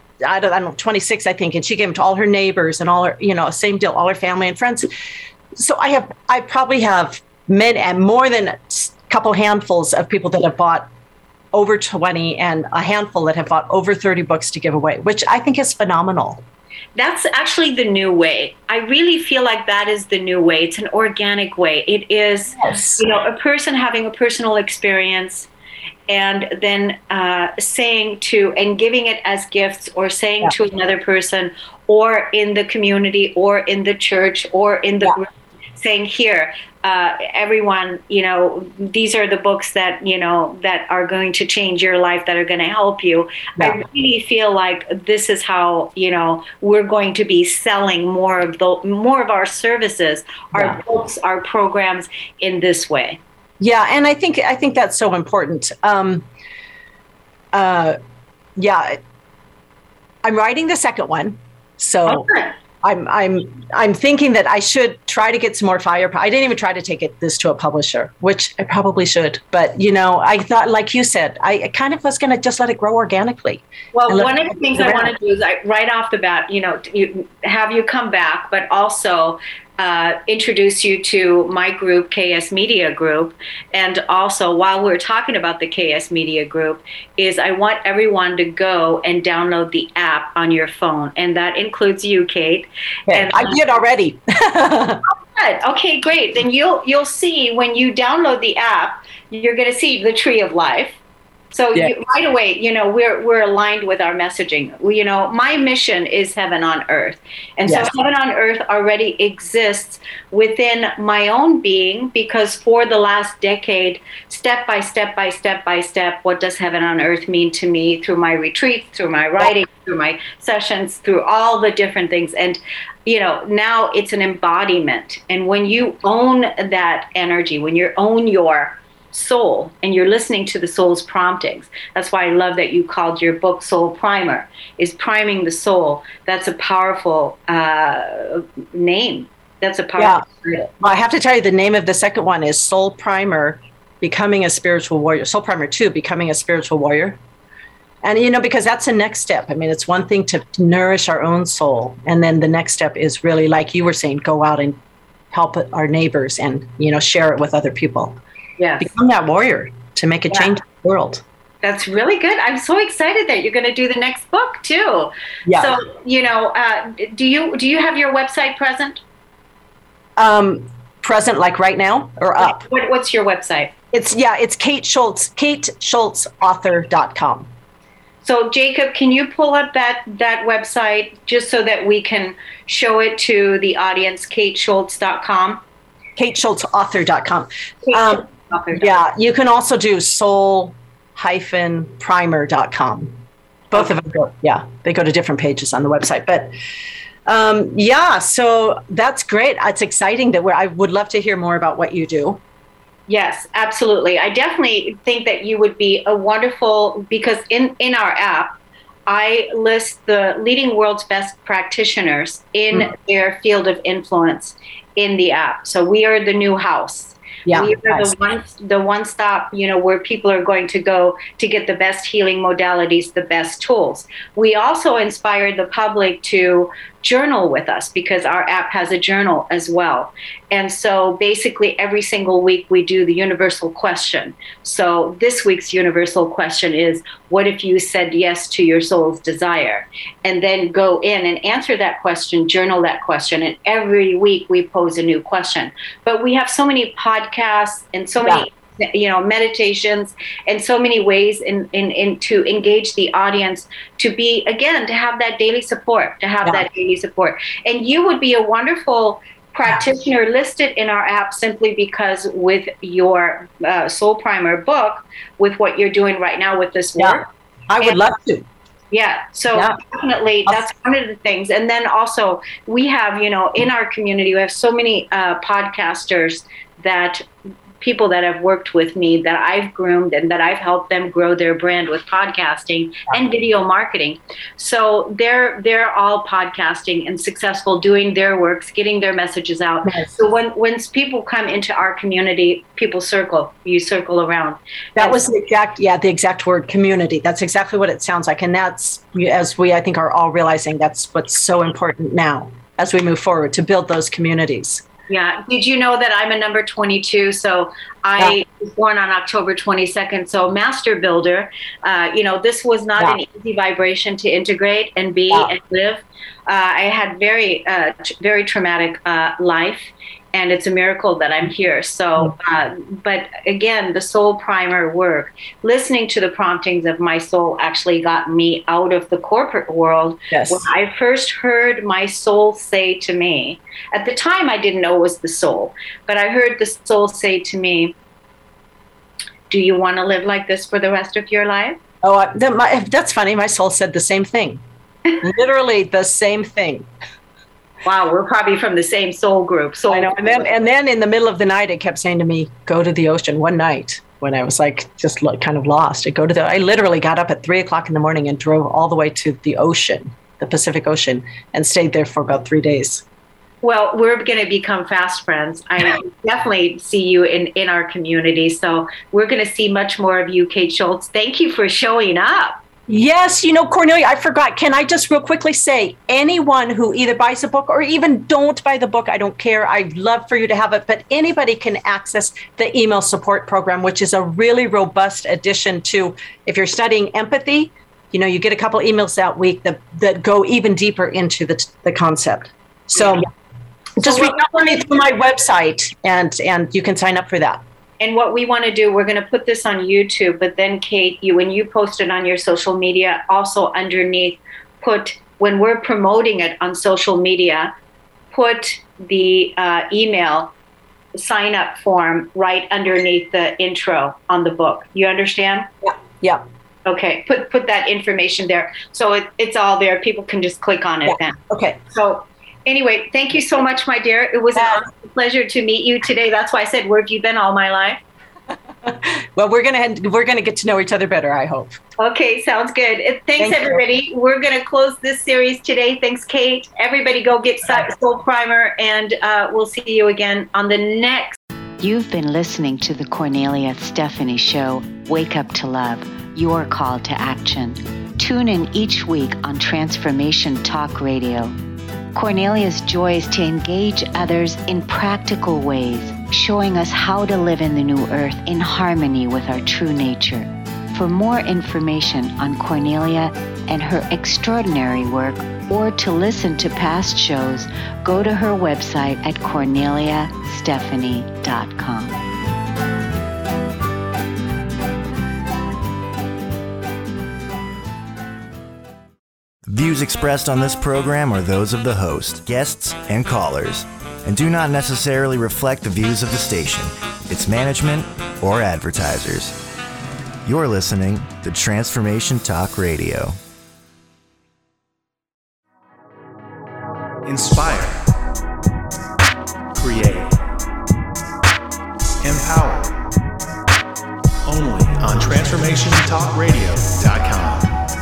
I don't, I don't know, twenty-six, I think, and she gave them to all her neighbors and all her, you know, same deal, all her family and friends. So I have, I probably have men and more than a couple handfuls of people that have bought over twenty and a handful that have bought over thirty books to give away, which I think is phenomenal. That's actually the new way. I really feel like that is the new way. It's an organic way. It is, yes. you know, a person having a personal experience and then uh, saying to, and giving it as gifts or saying yeah. to another person or in the community or in the church or in the yeah. group, saying here, uh, everyone, you know, these are the books that, you know, that are going to change your life, that are going to help you. Yeah. I really feel like this is how, you know, we're going to be selling more of the, more of our services, our yeah. books, our programs in this way. Yeah. And I think, I think that's so important. Um, uh, yeah, I'm writing the second one. So okay. I'm I'm I'm thinking that I should try to get some more firepower. I didn't even try to take it this to a publisher, which I probably should. But you know, I thought, like you said, I kind of was going to just let it grow organically. Well, one of the things I want to do is I, right off the bat, you know, you, have you come back, but also uh, introduce you to my group, K S Media Group. And also, while we're talking about the K S Media Group, is I want everyone to go and download the app on your phone. And that includes you, Kate. Okay, and I did already. Good. Okay, great. Then you'll you'll see when you download the app, you're going to see the Tree of Life. So Yeah. you, right away, you know, we're we're aligned with our messaging. We, you know, my mission is heaven on earth. And Yes. so heaven on earth already exists within my own being, because for the last decade, step by step by step by step, what does heaven on earth mean to me through my retreats, through my writing, through my sessions, through all the different things. And you know, now it's an embodiment. And when you own that energy, when you own your soul and you're listening to the soul's promptings, that's why I love that you called your book Soul Primer, is priming the soul. That's a powerful uh, name. That's a powerful Yeah. Well, I have to tell you, the name of the second one is Soul Primer, Becoming a Spiritual Warrior. Soul Primer two, Becoming a Spiritual Warrior. And, you know, because that's the next step. I mean, it's one thing to nourish our own soul. And then the next step is really, like you were saying, go out and help our neighbors and, you know, share it with other people. Yes. Become that warrior to make a Yeah. change in the world. That's really good. I'm so excited that you're going to do the next book too. Yeah. So, you know, uh, do you do you have your website present? Um, present, like right now, or up? What, what's your website? It's, yeah, it's Kate Schultz, kate schultz author dot com. So, Jacob, can you pull up that, that website just so that we can show it to the audience, kate schultz dot com? kate schultz author dot com. Kate Um, Schultz author dot com. yeah, you can also do soul primer dot com. Both of them go, yeah, they go to different pages on the website. But um, yeah, so that's great. It's exciting that we're, I would love to hear more about what you do. Yes, absolutely. I definitely think that you would be a wonderful, because in, in our app, I list the leading world's best practitioners in Mm. their field of influence in the app. So we are the new house. Yeah, We are nice. the one, the one stop, you know, where people are going to go to get the best healing modalities, the best tools. We also inspire the public to journal with us, because our app has a journal as well. And so basically every single week we do the universal question. So this week's universal question is, what if you said yes to your soul's desire? And then go in and answer that question, journal that question. And every week we pose a new question. But we have so many podcasts and so many you know, meditations and so many ways in, in, in to engage the audience, to be, again, to have that daily support, to have Yeah. that daily support. And you would be a wonderful practitioner listed in our app, simply because with your uh, Soul Primer book, with what you're doing right now with this Yeah. work. I would And- love to. Yeah, so Yeah. definitely that's one of the things. And then also we have, you know, in our community, we have so many uh, podcasters, that people that have worked with me, that I've groomed and that I've helped them grow their brand with podcasting and video marketing. So they're they're all podcasting and successful, doing their works, getting their messages out. Nice. So when when people come into our community, people circle, you circle around. That And was the exact, yeah, the exact word, community. That's exactly what it sounds like. And that's, as we, I think, are all realizing, that's what's so important now as we move forward, to build those communities. Yeah. Did you know that I'm a number twenty-two? So I was born on October twenty-second. So Master Builder, uh, you know, this was not Yeah. an easy vibration to integrate and be Yeah. and live. Uh, I had very, uh, t- very traumatic uh, life. And it's a miracle that I'm here. So, uh, but again, the Soul Primer work, listening to the promptings of my soul, actually got me out of the corporate world. Yes. When I first heard my soul say to me, at the time I didn't know it was the soul, but I heard the soul say to me, do you want to live like this for the rest of your life? Oh, I, that, my, that's funny. My soul said the same thing. Literally the same thing. Wow, we're probably from the same soul group. So I know. And then, and then in the middle of the night, it kept saying to me, go to the ocean. One night when I was like, just lo- kind of lost, I go to the, I literally got up at three o'clock in the morning and drove all the way to the ocean, the Pacific Ocean, and stayed there for about three days. Well, we're going to become fast friends. I definitely see you in, in our community. So we're going to see much more of you, Kate Schultz. Thank you for showing up. Yes, you know, Cornelia, I forgot. Can I just real quickly say, anyone who either buys the book or even don't buy the book, I don't care. I'd love for you to have it, but anybody can access the email support program, which is a really robust addition to, if you're studying empathy, you know, you get a couple emails that week that, that go even deeper into the, the concept. So yeah. just so reach out to me through my website and, and you can sign up for that. And what we want to do, we're going to put this on YouTube, but then Kate, you when you post it on your social media, also underneath, put, when we're promoting it on social media, put the uh, email sign up form right underneath the intro on the book. You understand? Yeah. Yeah. Okay. Put put that information there. So it, it's all there. People can just click on it yeah. then. Okay. So anyway, thank you so much, my dear. It was yeah. a pleasure to meet you today. That's why I said, where have you been all my life? Well, we're gonna we're gonna get to know each other better, I hope. Okay, sounds good. Thanks, Thank everybody. You. We're gonna close this series today. Thanks, Kate. Everybody, go get Soul Primer, and uh, we'll see you again on the next. You've been listening to the Cornelia Stephanie Show. Wake up to love. Your call to action. Tune in each week on Transformation Talk Radio. Cornelia's joy is to engage others in practical ways, showing us how to live in the new earth in harmony with our true nature. For more information on Cornelia and her extraordinary work, or to listen to past shows, go to her website at cornelia stephanie dot com. Views expressed on this program are those of the host, guests, and callers, and do not necessarily reflect the views of the station, its management, or advertisers. You're listening to Transformation Talk Radio. Inspire. Create. Empower. Only on transformation talk radio dot com.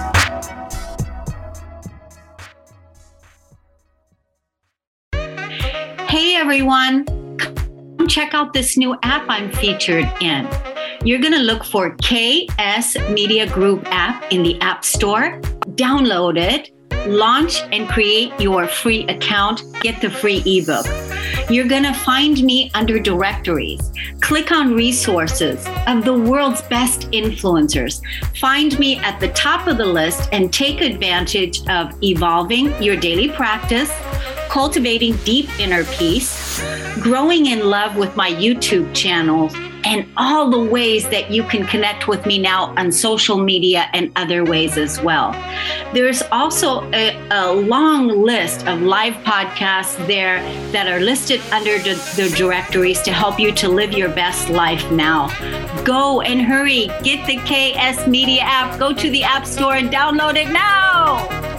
Hey everyone, come check out this new app I'm featured in. You're going to look for K S Media Group app in the App Store. Download it, launch and create your free account, get the free ebook. You're going to find me under directories. Click on resources of the world's best influencers. Find me at the top of the list and take advantage of evolving your daily practice, cultivating deep inner peace, growing in love with my YouTube channel, and all the ways that you can connect with me now on social media and other ways as well. There's also a, a long list of live podcasts there that are listed under the, the directories to help you to live your best life now. Go and hurry, get the K S Media app, go to the App Store and download it now.